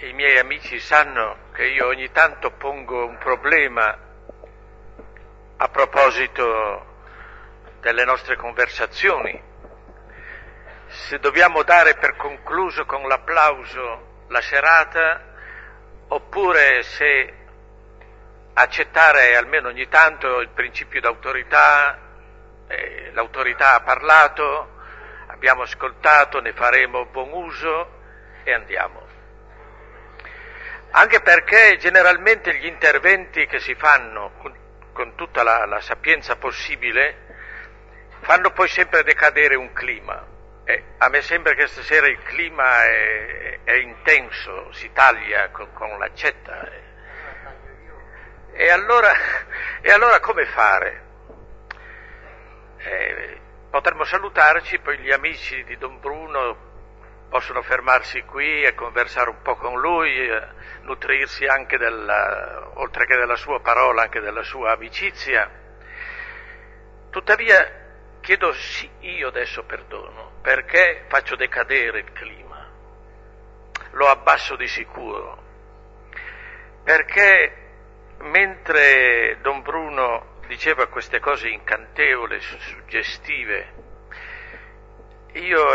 i miei amici sanno che io ogni tanto pongo un problema a proposito delle nostre conversazioni. Se dobbiamo dare per concluso con l'applauso la serata, oppure se accettare almeno ogni tanto il principio d'autorità, l'autorità ha parlato, abbiamo ascoltato, ne faremo buon uso e andiamo. Anche perché generalmente gli interventi che si fanno con tutta la sapienza possibile fanno poi sempre decadere un clima. A me sembra che stasera il clima è intenso, si taglia con l'accetta. E allora come fare? Potremmo salutarci, poi gli amici di Don Bruno possono fermarsi qui e conversare un po' con lui, nutrirsi anche oltre che della sua parola, anche della sua amicizia. Tuttavia chiedo sì, io adesso perdono, perché faccio decadere il clima, lo abbasso di sicuro, perché mentre Don Bruno diceva queste cose incantevoli, suggestive, io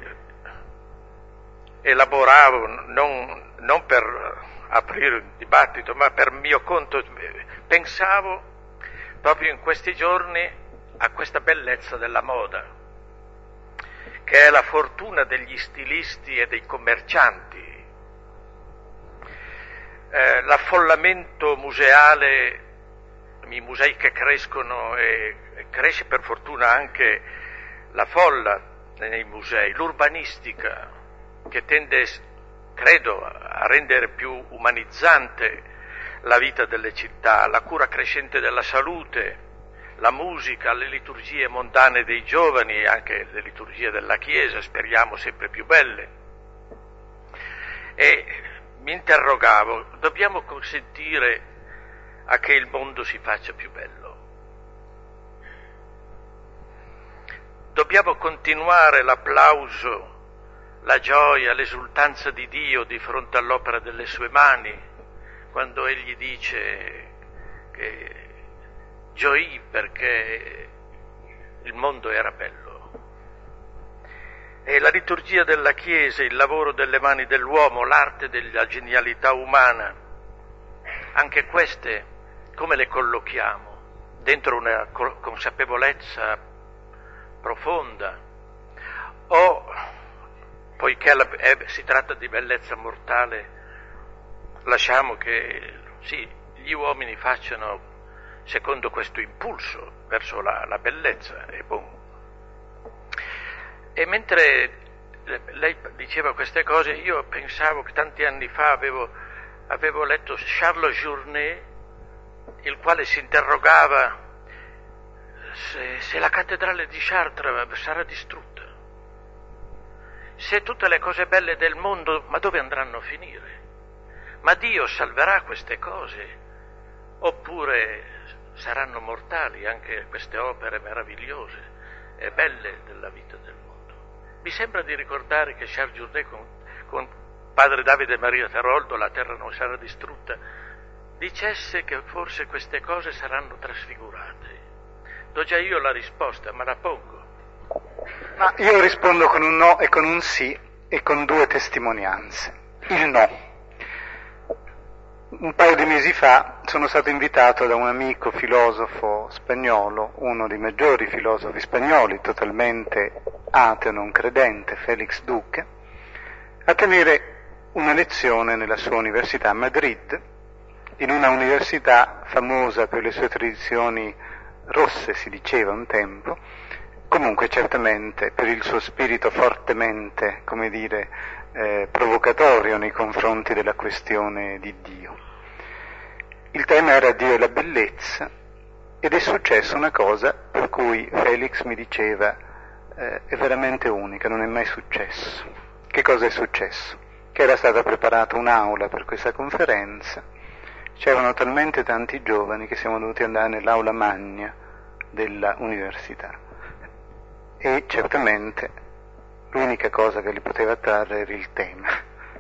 elaboravo, non per aprire un dibattito, ma per mio conto, pensavo proprio in questi giorni a questa bellezza della moda, che è la fortuna degli stilisti e dei commercianti, l'affollamento museale, i musei che crescono e cresce per fortuna anche la folla nei musei, l'urbanistica che tende, credo, a rendere più umanizzante la vita delle città, la cura crescente della salute, la musica, le liturgie mondane dei giovani, anche le liturgie della Chiesa, speriamo sempre più belle. E mi interrogavo, dobbiamo consentire a che il mondo si faccia più bello? Dobbiamo continuare l'applauso, la gioia, l'esultanza di Dio di fronte all'opera delle sue mani, quando Egli dice che gioì perché il mondo era bello. E la liturgia della Chiesa, il lavoro delle mani dell'uomo, l'arte della genialità umana, anche queste come le collochiamo? Dentro una consapevolezza profonda? O, poiché si tratta di bellezza mortale, lasciamo che sì, gli uomini facciano secondo questo impulso verso la bellezza, è buono. E mentre lei diceva queste cose, io pensavo che tanti anni fa avevo letto Charles Journet, il quale si interrogava se la cattedrale di Chartres sarà distrutta, se tutte le cose belle del mondo, ma dove andranno a finire? Ma Dio salverà queste cose? Oppure saranno mortali anche queste opere meravigliose e belle della vita del mondo? Mi sembra di ricordare che Charles Journet con padre Davide Maria Teroldo, La terra non sarà distrutta, dicesse che forse queste cose saranno trasfigurate. Do già io la risposta, ma la pongo. Ma io rispondo con un no e con un sì e con due testimonianze. Il no. Un paio di mesi fa sono stato invitato da un amico filosofo spagnolo, uno dei maggiori filosofi spagnoli, totalmente ateo, non credente, Félix Duque, a tenere una lezione nella sua università a Madrid, in una università famosa per le sue tradizioni rosse, si diceva un tempo, comunque certamente per il suo spirito fortemente, provocatorio nei confronti della questione di Dio. Il tema era Dio e la bellezza, ed è successa una cosa per cui Felix mi diceva è veramente unica, non è mai successo. Che cosa è successo? Che era stata preparata un'aula per questa conferenza. C'erano talmente tanti giovani che siamo dovuti andare nell'aula magna della università e certamente l'unica cosa che li poteva attrarre era il tema.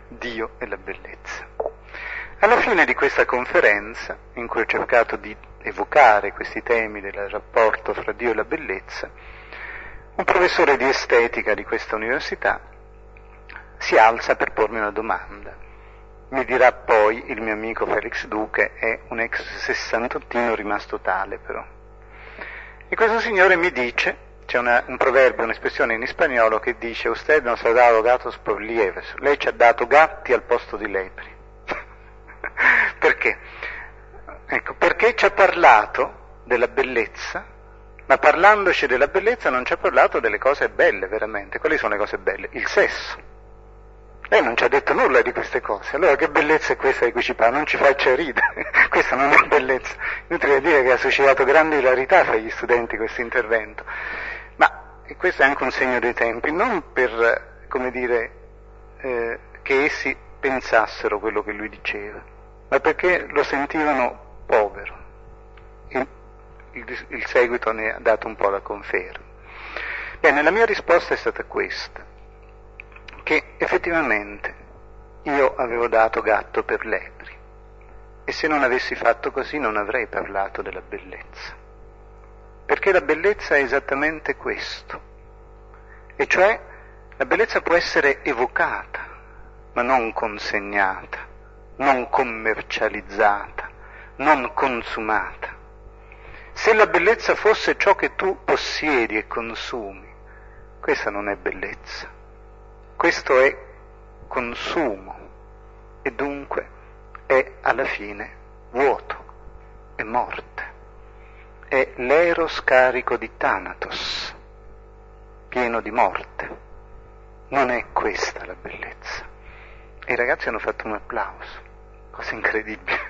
Dio e la bellezza. Alla fine di questa conferenza, in cui ho cercato di evocare questi temi del rapporto fra Dio e la bellezza, un professore di estetica di questa università si alza per pormi una domanda. Mi dirà poi il mio amico Felix Duque, è un ex sessantottino rimasto tale però. E questo signore mi dice, c'è un proverbio, un'espressione in spagnolo che dice «Usted nos ha dado gatos por liebres», lei ci ha dato gatti al posto di lepri. Perché? Ecco, perché ci ha parlato della bellezza, ma parlandoci della bellezza non ci ha parlato delle cose belle veramente. Quali sono le cose belle? Il sesso. Lei non ci ha detto nulla di queste cose. Allora che bellezza è questa di cui ci parla? Non ci faccia ridere. Questa non è bellezza. Inutile dire che ha suscitato grande ilarità fra gli studenti questo intervento. Ma questo è anche un segno dei tempi, non per, come dire, che essi pensassero quello che lui diceva, ma perché lo sentivano povero. Il seguito ne ha dato un po' la conferma. Bene, la mia risposta è stata questa, che effettivamente io avevo dato gatto per lepri, e se non avessi fatto così non avrei parlato della bellezza, perché la bellezza è esattamente questo, e cioè la bellezza può essere evocata, ma non consegnata, non commercializzata, non consumata. Se la bellezza fosse ciò che tu possiedi e consumi, questa non è bellezza, questo è consumo e dunque è alla fine vuoto, è morte, è l'eros carico di Thanatos, pieno di morte. Non è questa la bellezza. E i ragazzi hanno fatto un applauso, cosa incredibile.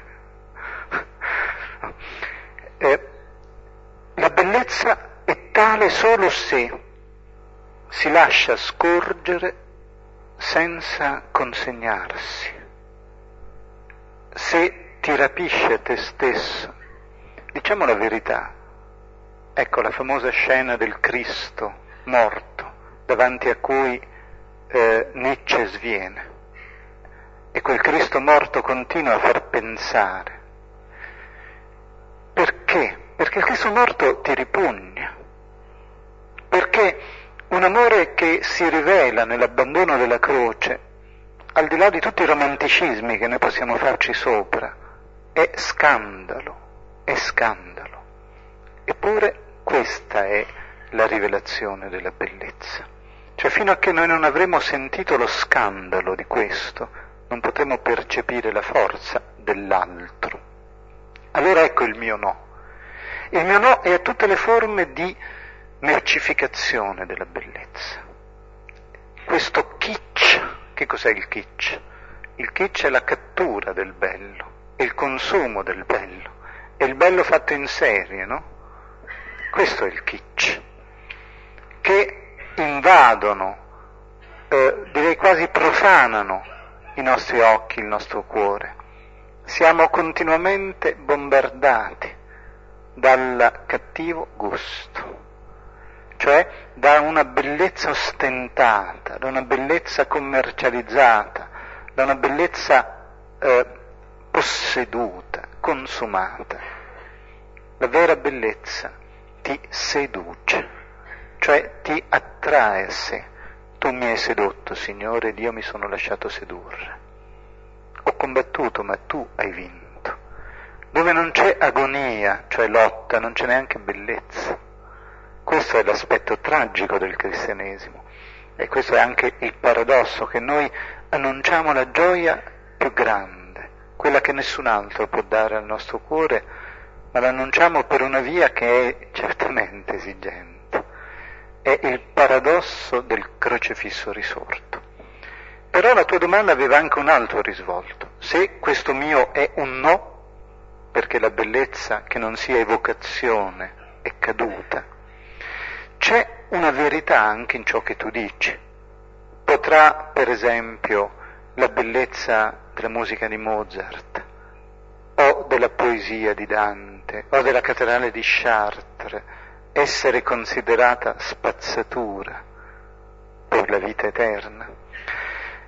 La bellezza è tale solo se si lascia scorgere senza consegnarsi, se ti rapisce a te stesso. Diciamo la verità, ecco la famosa scena del Cristo morto, davanti a cui Nietzsche sviene, e quel Cristo morto continua a far pensare. Perché? Perché il Cristo morto ti ripugna, perché un amore che si rivela nell'abbandono della croce, al di là di tutti i romanticismi che noi possiamo farci sopra, è scandalo, è scandalo. Eppure questa è la rivelazione della bellezza. Cioè fino a che noi non avremo sentito lo scandalo di questo, non potremo percepire la forza dell'altro. Allora ecco il mio no. Il mio no è a tutte le forme di mercificazione della bellezza. Questo kitsch, che cos'è il kitsch? Il kitsch è la cattura del bello, è il consumo del bello, è il bello fatto in serie, no? Questo è il kitsch, che invadono, direi quasi profanano i nostri occhi, il nostro cuore. Siamo continuamente bombardati dal cattivo gusto, cioè da una bellezza ostentata, da una bellezza commercializzata, da una bellezza posseduta, consumata. La vera bellezza ti seduce, cioè ti attrae a sé. Tu mi hai sedotto, Signore, ed io mi sono lasciato sedurre. Ho combattuto, ma tu hai vinto. Dove non c'è agonia, cioè lotta, non c'è neanche bellezza. Questo è l'aspetto tragico del cristianesimo, e questo è anche il paradosso, che noi annunciamo la gioia più grande, quella che nessun altro può dare al nostro cuore, ma l'annunciamo per una via che è certamente esigente. È il paradosso del crocefisso risorto. Però la tua domanda aveva anche un altro risvolto. Se questo mio è un no, perché la bellezza che non sia evocazione è caduta, c'è una verità anche in ciò che tu dici. Potrà, per esempio, la bellezza della musica di Mozart, o della poesia di Dante, o della cattedrale di Chartres, essere considerata spazzatura per la vita eterna. E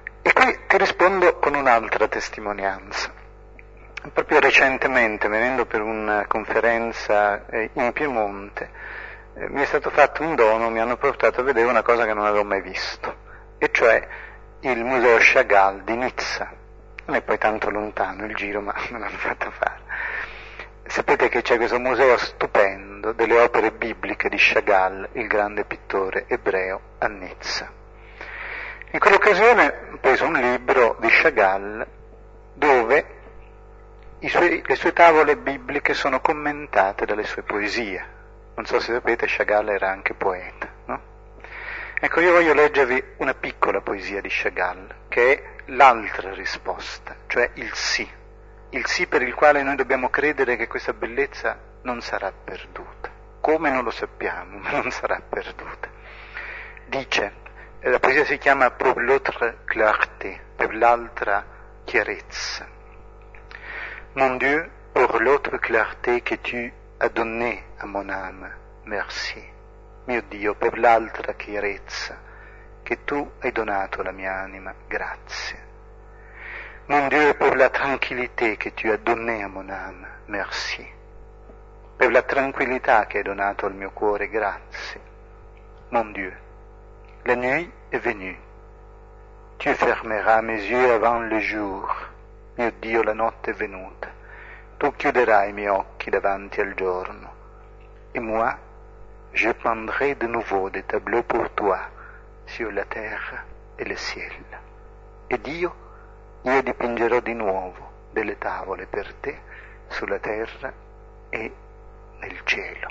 poi ti rispondo con un'altra testimonianza. Proprio recentemente, venendo per una conferenza in Piemonte, mi è stato fatto un dono, mi hanno portato a vedere una cosa che non avevo mai visto, e cioè il Museo Chagall di Nizza. Non è poi tanto lontano il giro, ma me l'hanno fatto fare. Sapete che c'è questo museo stupendo delle opere bibliche di Chagall, il grande pittore ebreo, a Nizza. In quell'occasione ho preso un libro di Chagall dove le sue tavole bibliche sono commentate dalle sue poesie. Non so se sapete, Chagall era anche poeta, no? Ecco, io voglio leggervi una piccola poesia di Chagall, che è l'altra risposta, cioè il sì per il quale noi dobbiamo credere che questa bellezza non sarà perduta. Come non lo sappiamo, ma non sarà perduta. Dice, la poesia si chiama Pour l'autre clarté, per l'altra chiarezza. Mon Dieu, pour l'autre clarté que tu as donnée à mon âme, merci. Mio Dio, per l'altra chiarezza che tu hai donato alla mia anima, grazie. Mon Dieu, pour la tranquillité que tu as donnée à mon âme, merci. Per la tranquillità che hai donato al mio cuore, grazie. Mon Dieu, la nuit est venue. Tu fermeras mes yeux avant le jour. Mio Dio, la notte è venuta. Tu chiuderai i miei occhi davanti al giorno. Et moi, je peindrai de nouveau des tableaux pour toi sur la terre et le ciel. Ed io dipingerò di nuovo delle tavole per te sulla terra e nel cielo.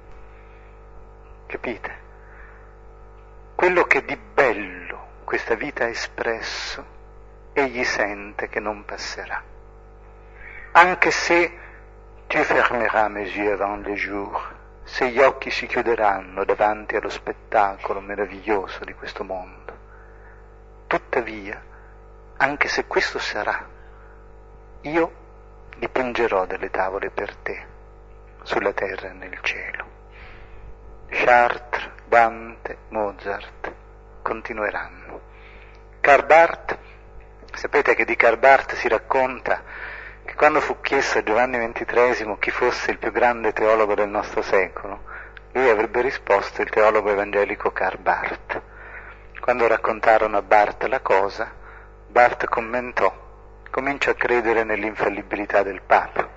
Capite? Quello che di bello questa vita ha espresso, egli sente che non passerà. Anche se tu fermeras mes yeux avant le jour, se gli occhi si chiuderanno davanti allo spettacolo meraviglioso di questo mondo, tuttavia, anche se questo sarà, io dipingerò delle tavole per te sulla terra e nel cielo. Chartres, Dante, Mozart continueranno. Karl Barth, sapete che di Karl Barth si racconta che quando fu chiesto a Giovanni XXIII chi fosse il più grande teologo del nostro secolo, lui avrebbe risposto il teologo evangelico Karl Barth. Quando raccontarono a Barth la cosa, Barth commentò: comincio a credere nell'infallibilità del Papa.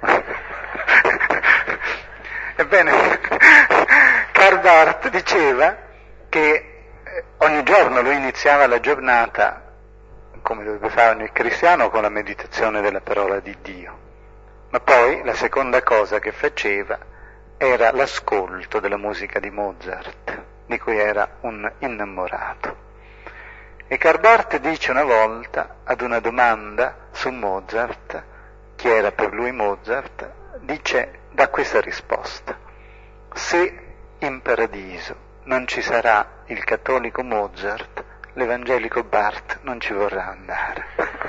Ebbene, Karl Barth diceva che ogni giorno lui iniziava la giornata, come dovrebbe fare ogni cristiano, con la meditazione della parola di Dio. Ma poi la seconda cosa che faceva era l'ascolto della musica di Mozart, di cui era un innamorato. E Karl Barth dice una volta, ad una domanda su Mozart, chi era per lui Mozart, dà questa risposta: se in paradiso non ci sarà il cattolico Mozart, l'evangelico Barth non ci vorrà andare.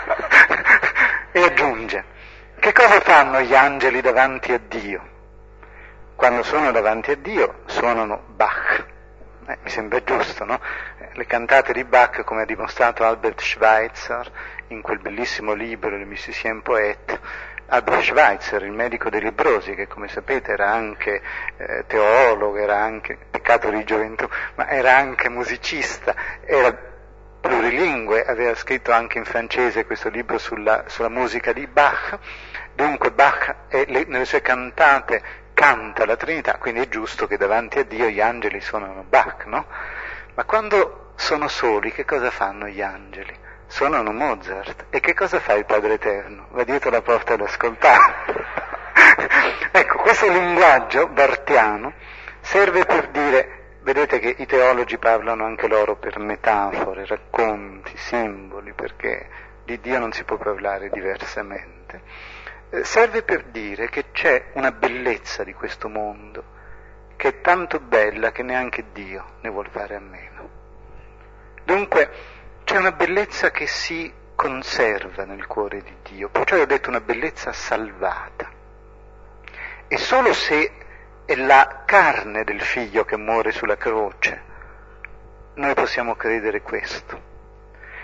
E aggiunge: che cosa fanno gli angeli davanti a Dio? Quando sono davanti a Dio suonano Bach. Mi sembra giusto, no? Le cantate di Bach, come ha dimostrato Albert Schweitzer in quel bellissimo libro, Le Musiciens Poètes. Albert Schweitzer, il medico dei lebbrosi, che come sapete era anche teologo, era anche, peccato di gioventù, ma era anche musicista, era plurilingue, aveva scritto anche in francese questo libro sulla musica di Bach. Dunque Bach nelle sue cantate canta la Trinità, quindi è giusto che davanti a Dio gli angeli suonano Bach, no? Ma quando sono soli, che cosa fanno gli angeli? Suonano Mozart. E che cosa fa il Padre Eterno? Va dietro la porta ad ascoltare. Ecco, questo linguaggio bartiano serve per dire, vedete che i teologi parlano anche loro per metafore, racconti, simboli, perché di Dio non si può parlare diversamente. Serve per dire che c'è una bellezza di questo mondo che è tanto bella che neanche Dio ne vuol fare a meno. Dunque c'è una bellezza che si conserva nel cuore di Dio, perciò io ho detto una bellezza salvata. E solo se è la carne del figlio che muore sulla croce, noi possiamo credere questo.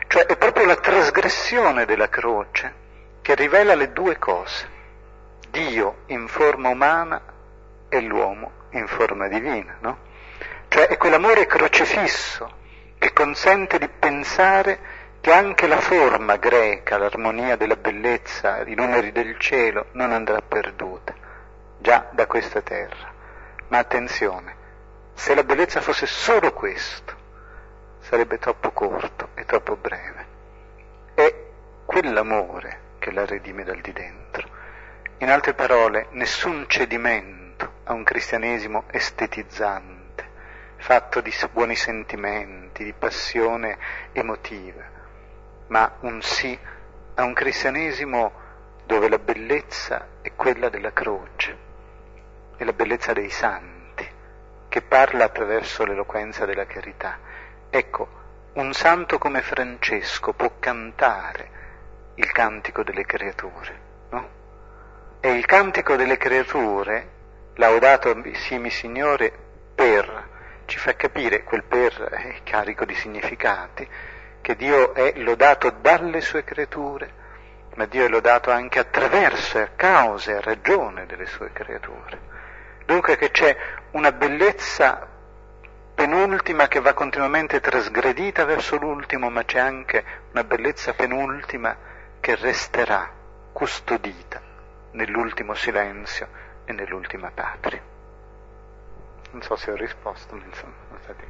Cioè è proprio la trasgressione della croce che rivela le due cose, Dio in forma umana e l'uomo in forma divina, no? Cioè è quell'amore crocifisso che consente di pensare che anche la forma greca, l'armonia della bellezza, i numeri del cielo non andrà perduta, già da questa terra. Ma attenzione, se la bellezza fosse solo questo, sarebbe troppo corto e troppo breve. È quell'amore che la redime dal di dentro. In altre parole, nessun cedimento a un cristianesimo estetizzante, fatto di buoni sentimenti, di passione emotiva, ma un sì a un cristianesimo dove la bellezza è quella della croce, è la bellezza dei santi, che parla attraverso l'eloquenza della carità. Ecco, un santo come Francesco può cantare il cantico delle creature, no? E il cantico delle creature, laudato simi Signore per, ci fa capire, quel per è carico di significati, che Dio è lodato dalle sue creature, ma Dio è lodato anche attraverso, a causa e a ragione delle sue creature. Dunque che c'è una bellezza penultima che va continuamente trasgredita verso l'ultimo, ma c'è anche una bellezza penultima che resterà custodita nell'ultimo silenzio e nell'ultima patria. Non so se ho risposto, ma insomma, sono stati...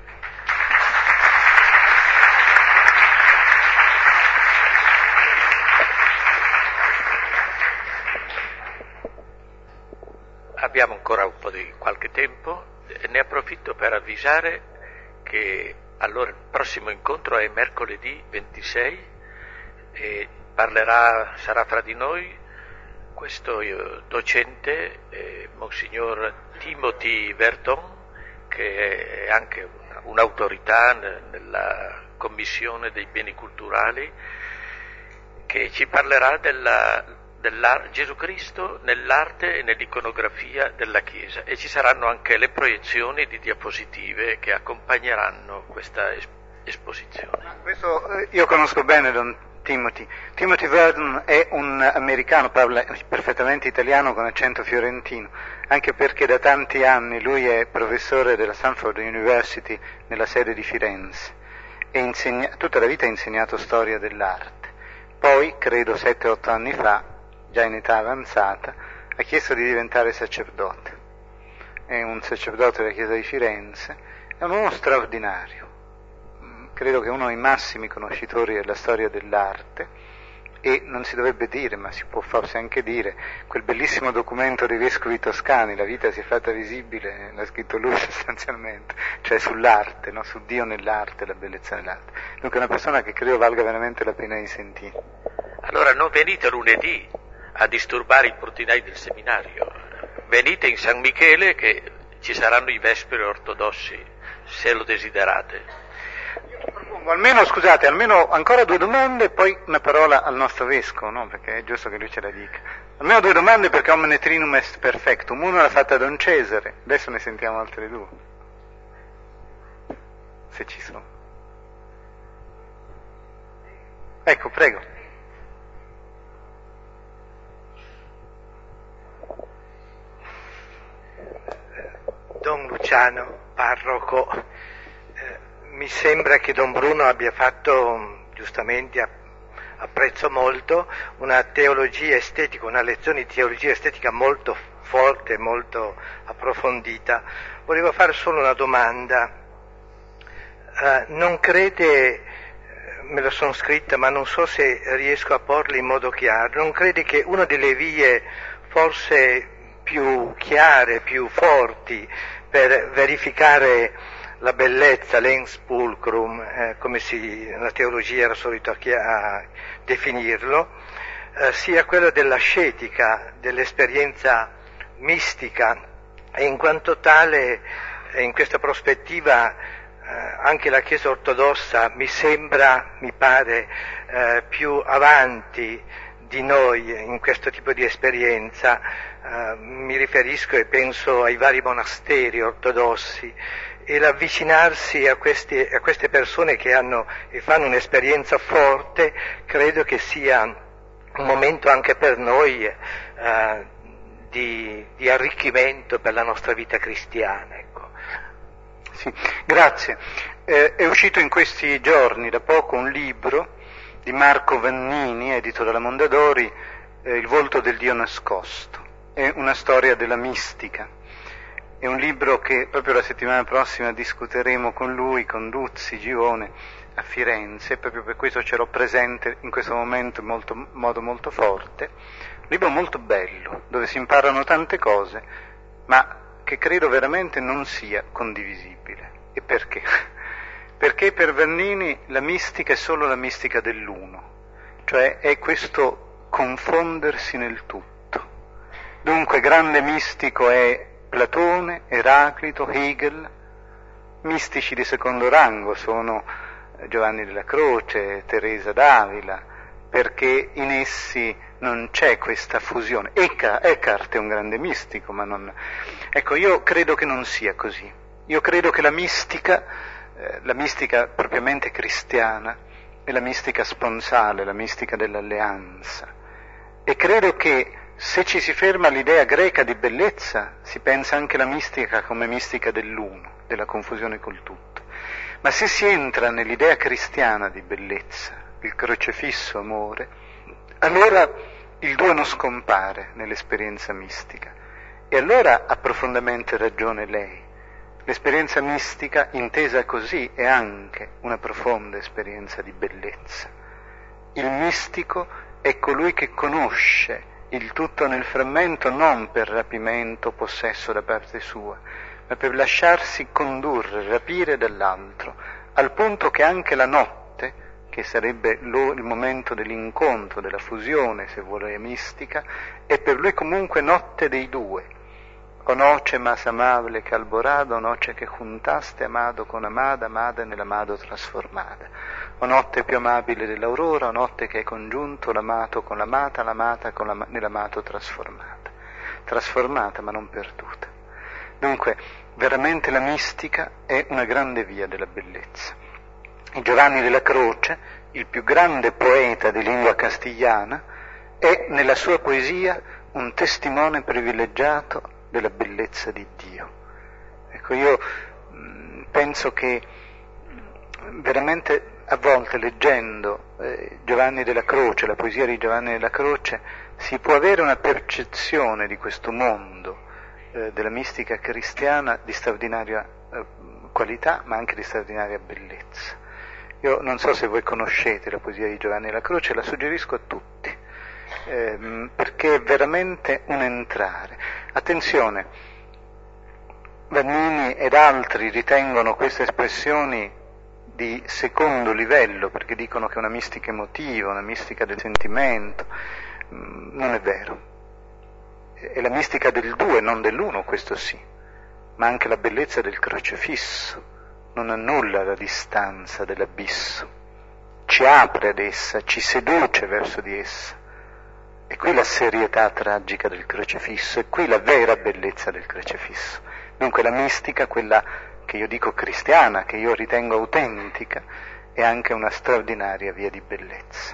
Abbiamo ancora un po' di qualche tempo e ne approfitto per avvisare che allora il prossimo incontro è mercoledì 26 e sarà fra di noi questo docente, Monsignor Timothy Verton, che è anche un'autorità nella Commissione dei Beni Culturali, che ci parlerà Gesù Cristo nell'arte e nell'iconografia della Chiesa, e ci saranno anche le proiezioni di diapositive che accompagneranno questa esposizione. Questo io conosco bene Don Timothy. Timothy Verdon è un americano, parla perfettamente italiano con accento fiorentino, anche perché da tanti anni lui è professore della Stanford University nella sede di Firenze e tutta la vita ha insegnato storia dell'arte. Poi, credo 7-8 anni fa, già in età avanzata, ha chiesto di diventare sacerdote. È un sacerdote della Chiesa di Firenze, è un uomo straordinario. Credo che uno dei massimi conoscitori della storia dell'arte, e non si dovrebbe dire, ma si può forse anche dire, quel bellissimo documento dei vescovi toscani, La vita si è fatta visibile, l'ha scritto lui sostanzialmente, cioè sull'arte, no? Su Dio nell'arte, la bellezza nell'arte. Dunque è una persona che credo valga veramente la pena di sentire. Allora non venite lunedì a disturbare i portinai del seminario, venite in San Michele che ci saranno i vesperi ortodossi, se lo desiderate. Almeno ancora 2 domande e poi una parola al nostro vescovo, no? Perché è giusto che lui ce la dica. Almeno 2 domande perché omne trinum est perfectum. Uno l'ha fatta Don Cesare, adesso ne sentiamo altre 2. Se ci sono. Ecco, prego. Don Luciano, parroco, mi sembra che Don Bruno abbia fatto, giustamente, apprezzo molto, una teologia estetica, una lezione di teologia estetica molto forte, molto approfondita. Volevo fare solo una domanda. Non crede, me lo sono scritta, ma non so se riesco a porla in modo chiaro, non crede che una delle vie forse più chiare, più forti per verificare la bellezza, l'ens pulcrum, come la teologia era solito a definirlo, sia quella dell'ascetica, dell'esperienza mistica, e in quanto tale, in questa prospettiva, anche la Chiesa ortodossa mi pare più avanti di noi in questo tipo di esperienza. Mi riferisco e penso ai vari monasteri ortodossi e l'avvicinarsi a queste persone che hanno e fanno un'esperienza forte, credo che sia un momento anche per noi di arricchimento per la nostra vita cristiana. Ecco. Sì, grazie. È uscito in questi giorni da poco un libro di Marco Vannini, edito dalla Mondadori, Il volto del Dio nascosto. È una storia della mistica. È un libro che proprio la settimana prossima discuteremo con lui, con Luzzi, Gione, a Firenze, proprio per questo ce l'ho presente in questo momento in modo molto forte. Un libro molto bello, dove si imparano tante cose, ma che credo veramente non sia condivisibile. E perché? Perché per Vannini la mistica è solo la mistica dell'uno, cioè è questo confondersi nel tutto. Dunque grande mistico è Platone, Eraclito, Hegel. Mistici di secondo rango sono Giovanni della Croce, Teresa d'Avila, perché in essi non c'è questa fusione. Eckhart è un grande mistico, ma non... Ecco, io credo che non sia così. Io credo che la mistica propriamente cristiana, è la mistica sponsale, la mistica dell'alleanza. E credo che se ci si ferma all'idea greca di bellezza, si pensa anche alla mistica come mistica dell'uno, della confusione col tutto. Ma se si entra nell'idea cristiana di bellezza, il crocefisso amore, allora il due non scompare nell'esperienza mistica. E allora ha profondamente ragione lei. L'esperienza mistica, intesa così, è anche una profonda esperienza di bellezza. Il mistico è colui che conosce il tutto nel frammento non per rapimento o possesso da parte sua, ma per lasciarsi condurre, rapire dall'altro, al punto che anche la notte, che sarebbe il momento dell'incontro, della fusione, se vuole mistica, è per lui comunque notte dei due. O noce más amable que alborada, o noce che juntaste amado con amada, amada nell'amado trasformata. O notte più amabile dell'aurora, o notte che è congiunto l'amato con l'amata, l'amata nell'amato trasformata. Trasformata ma non perduta. Dunque, veramente la mistica è una grande via della bellezza. Giovanni della Croce, il più grande poeta di lingua castigliana, è nella sua poesia un testimone privilegiato della bellezza di Dio. Ecco, io penso che veramente a volte leggendo Giovanni della Croce, la poesia di Giovanni della Croce, si può avere una percezione di questo mondo della mistica cristiana di straordinaria qualità, ma anche di straordinaria bellezza. Io non so se voi conoscete la poesia di Giovanni della Croce, la suggerisco a tutti, perché è veramente un entrare. Attenzione, Vannini ed altri ritengono queste espressioni di secondo livello, perché dicono che è una mistica emotiva, una mistica del sentimento. Non è vero. È la mistica del due, non dell'uno, questo sì, ma anche la bellezza del crocefisso non annulla la distanza dell'abisso, ci apre ad essa, ci seduce verso di essa. E qui la serietà tragica del crocefisso, è qui la vera bellezza del crocefisso. Dunque la mistica, quella che io dico cristiana, che io ritengo autentica, è anche una straordinaria via di bellezza.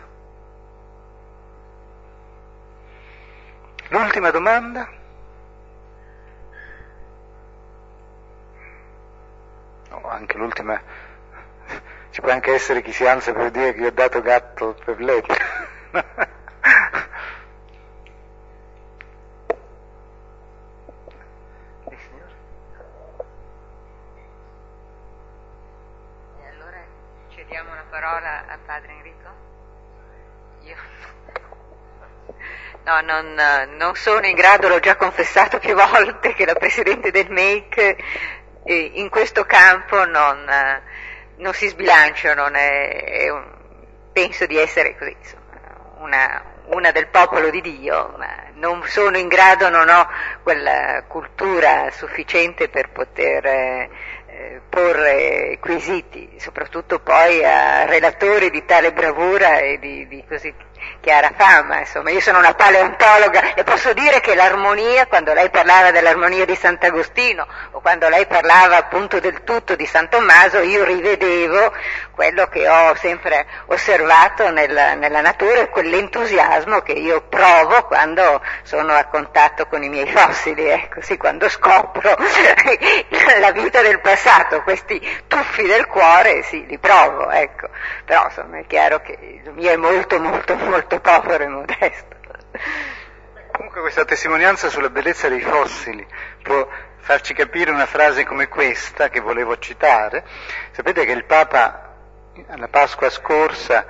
L'ultima domanda? No, anche l'ultima. Ci può anche essere chi si alza per dire che gli ho dato gatto per letto. Diamo una parola a padre Enrico? Io no, non sono in grado, l'ho già confessato più volte, che la Presidente del MEIC in questo campo non si sbilancia, penso di essere così, insomma, una del popolo di Dio, ma non sono in grado, non ho quella cultura sufficiente per poter porre quesiti, soprattutto poi a relatori di tale bravura e di così. chiara fama, insomma. Io sono una paleontologa e posso dire che l'armonia, quando lei parlava dell'armonia di Sant'Agostino o quando lei parlava appunto del tutto di San Tommaso, io rivedevo quello che ho sempre osservato nella natura e quell'entusiasmo che io provo quando sono a contatto con i miei fossili, così quando scopro la vita del passato, questi tuffi del cuore, sì, li provo, ecco. Però insomma è chiaro che il mio è molto molto molto povero e modesto. Comunque questa testimonianza sulla bellezza dei fossili può farci capire una frase come questa che volevo citare. Sapete che il Papa alla Pasqua scorsa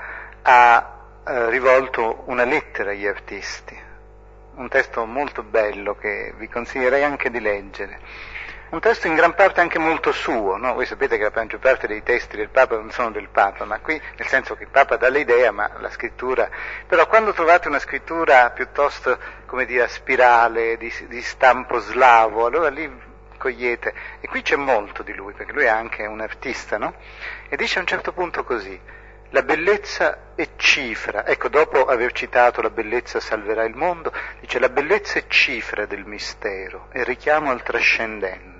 ha rivolto una lettera agli artisti, un testo molto bello che vi consiglierei anche di leggere, un testo in gran parte anche molto suo, no? Voi sapete che la maggior parte dei testi del Papa non sono del Papa, ma qui nel senso che il Papa dà l'idea, ma la scrittura, però quando trovate una scrittura piuttosto, come dire, a spirale, di stampo slavo, allora lì cogliete, e qui c'è molto di lui, perché lui è anche un artista, no? E dice a un certo punto così: la bellezza è cifra, ecco, dopo aver citato la bellezza salverà il mondo, dice la bellezza è cifra del mistero, è richiamo al trascendente,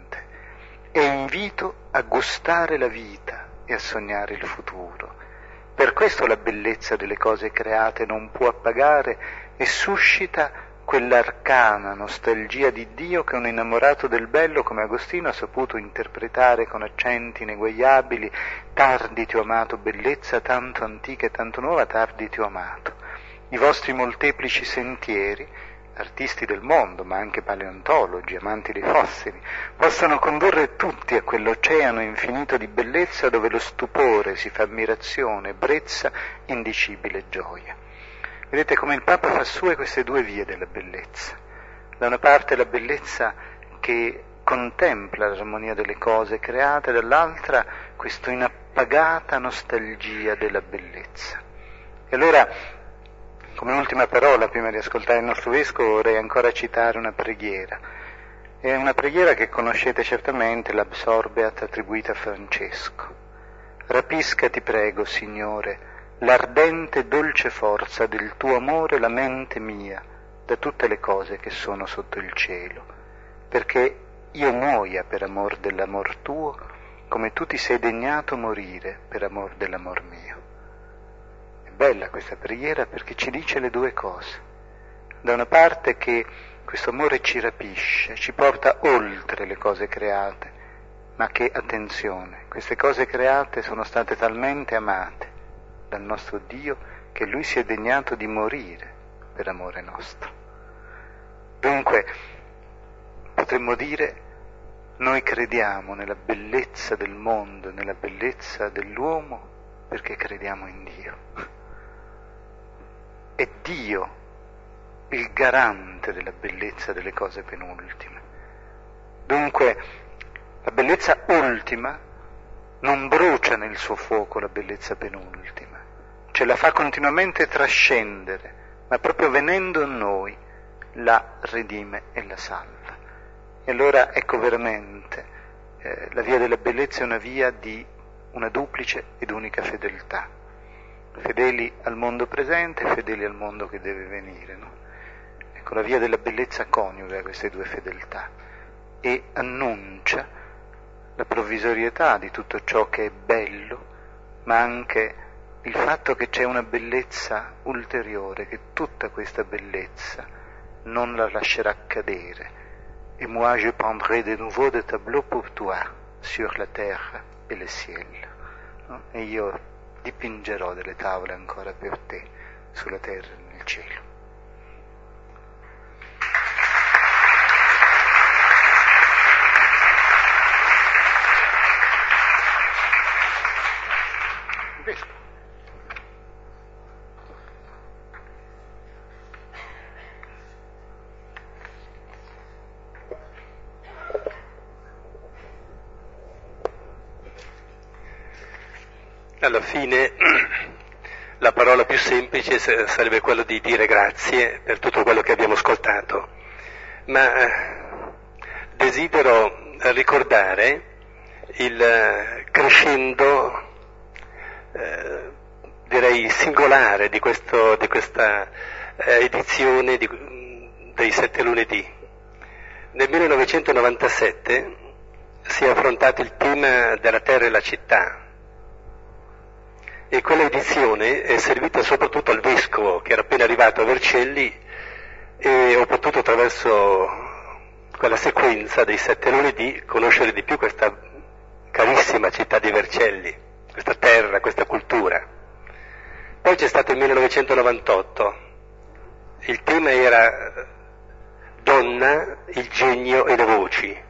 è invito a gustare la vita e a sognare il futuro. Per questo la bellezza delle cose create non può appagare e suscita quell'arcana nostalgia di Dio che un innamorato del bello come Agostino ha saputo interpretare con accenti ineguagliabili: tardi ti ho amato bellezza, tanto antica e tanto nuova, tardi ti ho amato. I vostri molteplici sentieri, artisti del mondo, ma anche paleontologi, amanti dei fossili, possono condurre tutti a quell'oceano infinito di bellezza dove lo stupore si fa ammirazione, ebbrezza, indicibile gioia. Vedete come il Papa fa sue queste due vie della bellezza. Da una parte la bellezza che contempla l'armonia delle cose create, dall'altra questa inappagata nostalgia della bellezza. E allora, come ultima parola, prima di ascoltare il nostro Vescovo, vorrei ancora citare una preghiera. È una preghiera che conoscete certamente, l'Absorbeat attribuita a Francesco. Rapisca, ti prego, Signore, l'ardente e dolce forza del tuo amore la mente mia da tutte le cose che sono sotto il cielo, perché io muoia per amor dell'amor tuo, come tu ti sei degnato morire per amor dell'amor mio. È bella questa preghiera perché ci dice le due cose. Da una parte che questo amore ci rapisce, ci porta oltre le cose create, ma che, attenzione, queste cose create sono state talmente amate dal nostro Dio che Lui si è degnato di morire per amore nostro. Dunque, potremmo dire, noi crediamo nella bellezza del mondo, nella bellezza dell'uomo, perché crediamo in Dio. È Dio il garante della bellezza delle cose penultime. Dunque, la bellezza ultima non brucia nel suo fuoco la bellezza penultima, ce la fa continuamente trascendere, ma proprio venendo in noi la redime e la salva. E allora ecco veramente la via della bellezza è una via di una duplice ed unica fedeltà, fedeli al mondo presente e fedeli al mondo che deve venire, no? Ecco, la via della bellezza coniuga queste due fedeltà e annuncia la provvisorietà di tutto ciò che è bello, ma anche il fatto che c'è una bellezza ulteriore, che tutta questa bellezza non la lascerà cadere. Et moi je prendrai de nouveau des tableaux pour toi sur la terre et le ciel. No? E io dipingerò delle tavole ancora per te sulla terra e nel cielo. Alla fine la parola più semplice sarebbe quella di dire grazie per tutto quello che abbiamo ascoltato, ma desidero ricordare il crescendo direi singolare di questa edizione dei 7 lunedì. Nel 1997 si è affrontato il tema della terra e la città, e quella edizione è servita soprattutto al vescovo che era appena arrivato a Vercelli, e ho potuto attraverso quella sequenza dei 7 lunedì conoscere di più questa carissima città di Vercelli, questa terra, questa cultura. Poi c'è stato il 1998, il tema era Donna, il genio e le voci,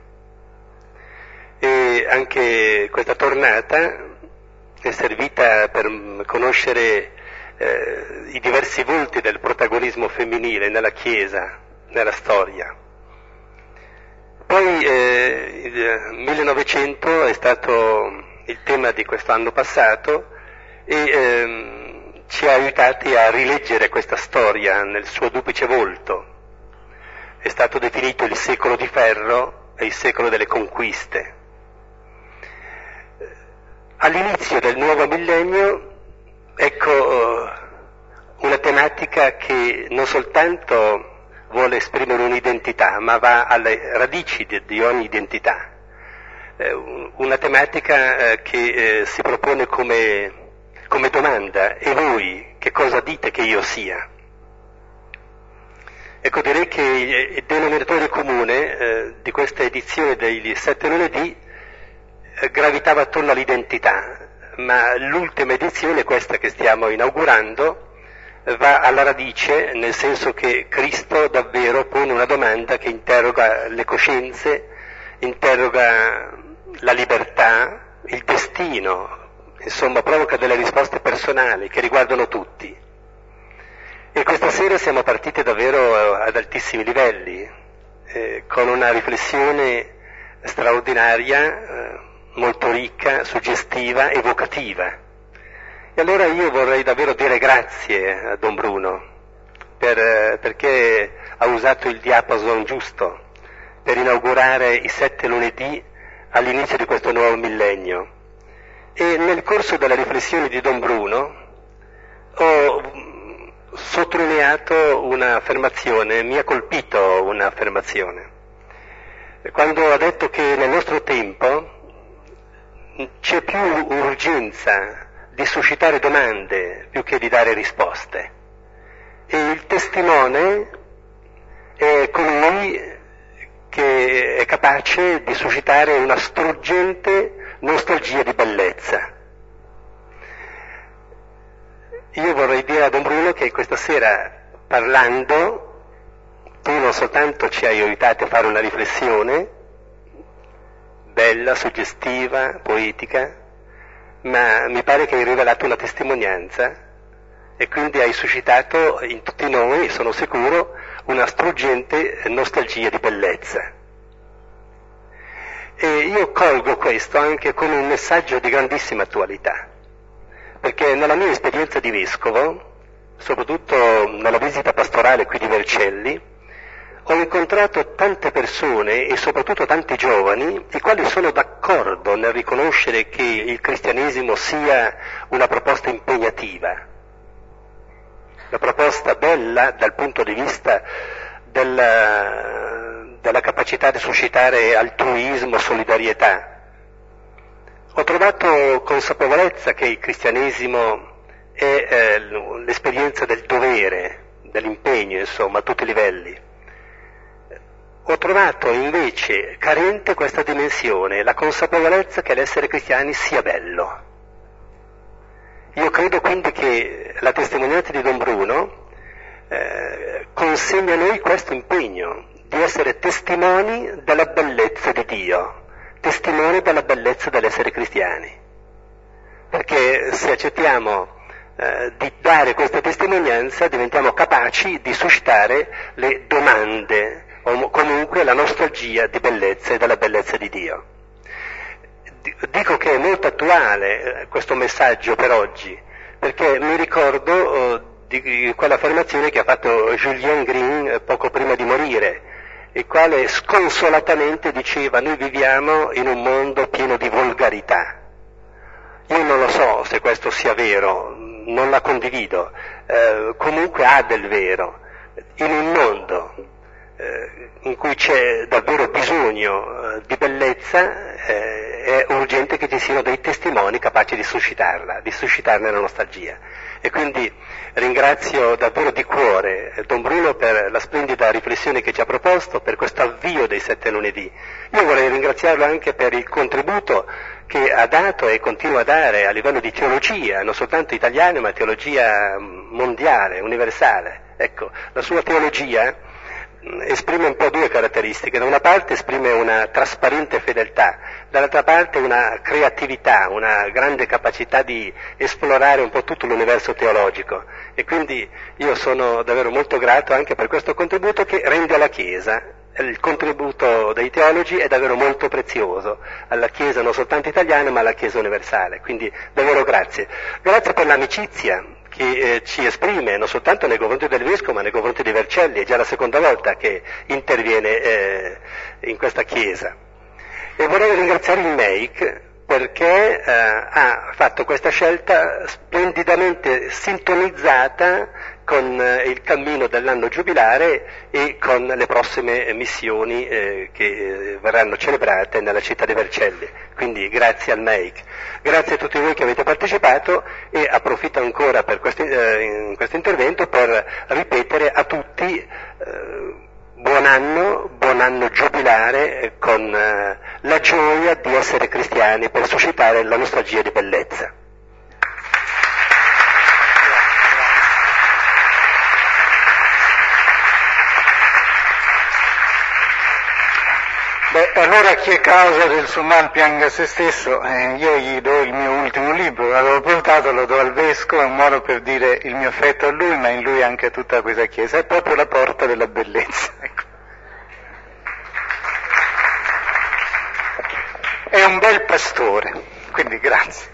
e anche questa tornata è servita per conoscere i diversi volti del protagonismo femminile nella Chiesa, nella storia. Poi il 1900 è stato il tema di quest'anno passato, e ci ha aiutati a rileggere questa storia nel suo duplice volto. È stato definito il secolo di ferro e il secolo delle conquiste. All'inizio del nuovo millennio, ecco una tematica che non soltanto vuole esprimere un'identità, ma va alle radici di ogni identità. Una tematica che si propone come domanda: e voi che cosa dite che io sia? Ecco, direi che il denominatore comune di questa edizione degli 7 lunedì gravitava attorno all'identità, ma l'ultima edizione, questa che stiamo inaugurando, va alla radice, nel senso che Cristo davvero pone una domanda che interroga le coscienze, interroga la libertà, il destino, insomma provoca delle risposte personali che riguardano tutti. E questa sera siamo partiti davvero ad altissimi livelli, con una riflessione straordinaria, molto ricca, suggestiva, evocativa. E allora io vorrei davvero dire grazie a Don Bruno, perché ha usato il diapason giusto per inaugurare i 7 lunedì all'inizio di questo nuovo millennio. E nel corso della riflessione di Don Bruno ho sottolineato un'affermazione, mi ha colpito un'affermazione, quando ha detto che nel nostro tempo c'è più urgenza di suscitare domande più che di dare risposte, e il testimone è colui che è capace di suscitare una struggente nostalgia di bellezza. Io vorrei dire a Don Bruno che questa sera, parlando, tu non soltanto ci hai aiutati a fare una riflessione bella, suggestiva, poetica, ma mi pare che hai rivelato una testimonianza, e quindi hai suscitato in tutti noi, sono sicuro, una struggente nostalgia di bellezza. E io colgo questo anche come un messaggio di grandissima attualità, perché nella mia esperienza di vescovo, soprattutto nella visita pastorale qui di Vercelli, ho incontrato tante persone e soprattutto tanti giovani i quali sono d'accordo nel riconoscere che il cristianesimo sia una proposta impegnativa, una proposta bella dal punto di vista della capacità di suscitare altruismo, solidarietà. Ho trovato consapevolezza che il cristianesimo è l'esperienza del dovere, dell'impegno, insomma, a tutti i livelli. Ho trovato invece carente questa dimensione, la consapevolezza che l'essere cristiani sia bello. Io credo quindi che la testimonianza di Don Bruno consegna a noi questo impegno di essere testimoni della bellezza di Dio, testimoni della bellezza dell'essere cristiani. Perché se accettiamo di dare questa testimonianza diventiamo capaci di suscitare le domande, o comunque la nostalgia di bellezza e della bellezza di Dio. Dico che è molto attuale questo messaggio per oggi, perché mi ricordo di quell'affermazione che ha fatto Julien Green poco prima di morire, il quale sconsolatamente diceva: noi viviamo in un mondo pieno di volgarità. Io non lo so se questo sia vero, non la condivido, comunque ha del vero. In un mondo in cui c'è davvero bisogno di bellezza, è urgente che ci siano dei testimoni capaci di suscitarne la nostalgia. E quindi ringrazio davvero di cuore Don Bruno per la splendida riflessione che ci ha proposto, per questo avvio dei 7 lunedì. Io vorrei ringraziarlo anche per il contributo che ha dato e continua a dare a livello di teologia, non soltanto italiana, ma teologia mondiale, universale. Ecco, la sua teologia esprime un po' 2 caratteristiche: da una parte esprime una trasparente fedeltà, dall'altra parte una creatività, una grande capacità di esplorare un po' tutto l'universo teologico, e quindi io sono davvero molto grato anche per questo contributo che rende alla Chiesa. Il contributo dei teologi è davvero molto prezioso alla Chiesa non soltanto italiana ma alla Chiesa universale, quindi davvero grazie per l'amicizia che ci esprime non soltanto nei confronti del Vescovo ma nei confronti di Vercelli. È già la seconda volta che interviene in questa Chiesa. E vorrei ringraziare il MEIC perché ha fatto questa scelta splendidamente sintonizzata con il cammino dell'anno giubilare e con le prossime missioni che verranno celebrate nella città di Vercelli. Quindi grazie al MEIC, grazie a tutti voi che avete partecipato, e approfitto ancora in questo intervento per ripetere a tutti buon anno giubilare, con la gioia di essere cristiani, per suscitare la nostalgia di bellezza. Allora chi è causa del suo mal pianga se stesso, io gli do il mio ultimo libro, l'avevo portato, lo do al Vescovo, è un modo per dire il mio affetto a lui, ma in lui anche a tutta questa Chiesa, è proprio la porta della bellezza. Ecco. È un bel pastore, quindi grazie.